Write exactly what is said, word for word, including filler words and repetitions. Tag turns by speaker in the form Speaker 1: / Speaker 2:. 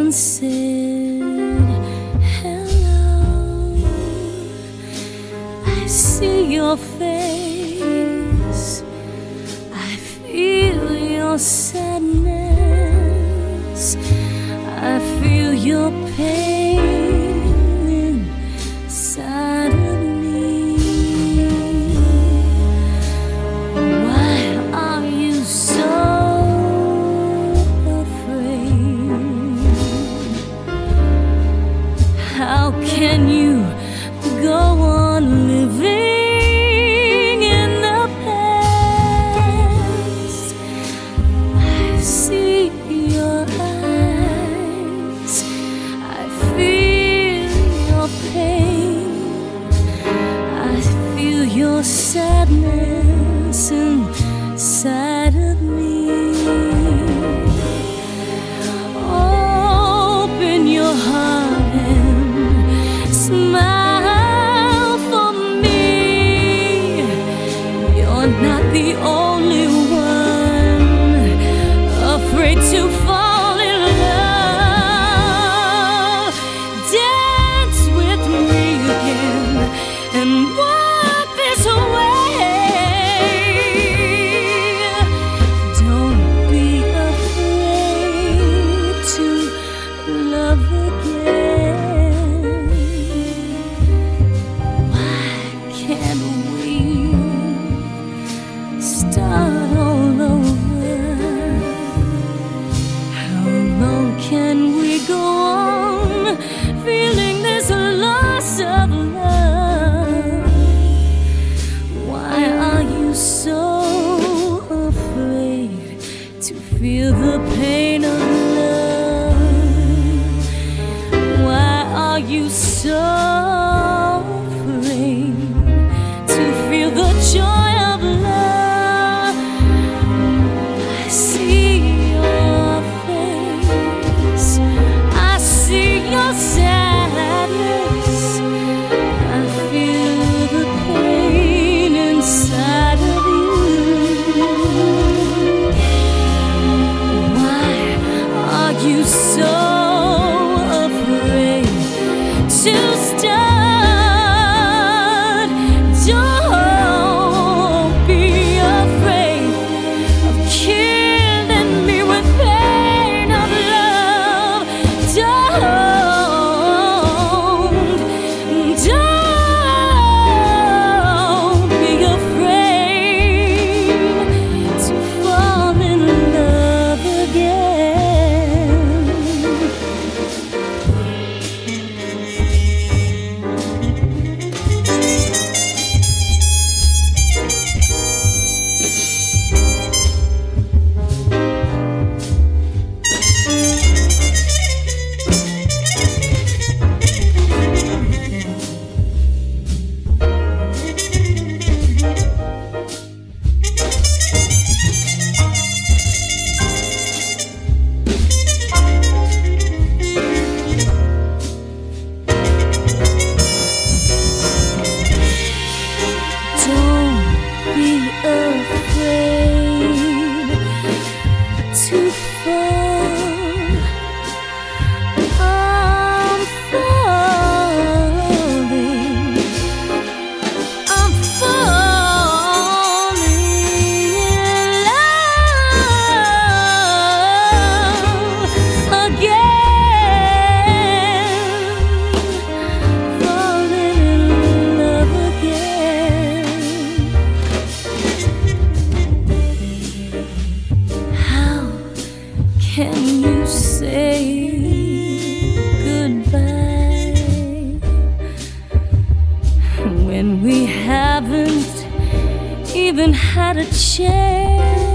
Speaker 1: and said hello. I see your face, I feel your sadness, I feel your pain inside of me. Why are you so afraid? How can you go on living in the past? I see your eyes, I feel your pain, I feel your sadness inside of me. Open your heart and smile for me. You're not the only one afraid to fall in love. Dance with me again and walk this way. Don't be afraid to love again. Why can't we start all over? How long can we go on feeling this loss of love? Why are you so afraid to feel the pain of love? Why are you so afraid to feel the joy of love? I see your face, I see your sadness, I feel the pain inside of you. Why are you so afraid to start? Don't be afraid of killing me with pain of love. Don't, don't be afraid to fall in love again. Don't be afraid to fall. I'm falling, I'm falling in love again. Falling in love again. How can you say goodbye when we haven't even had a chance?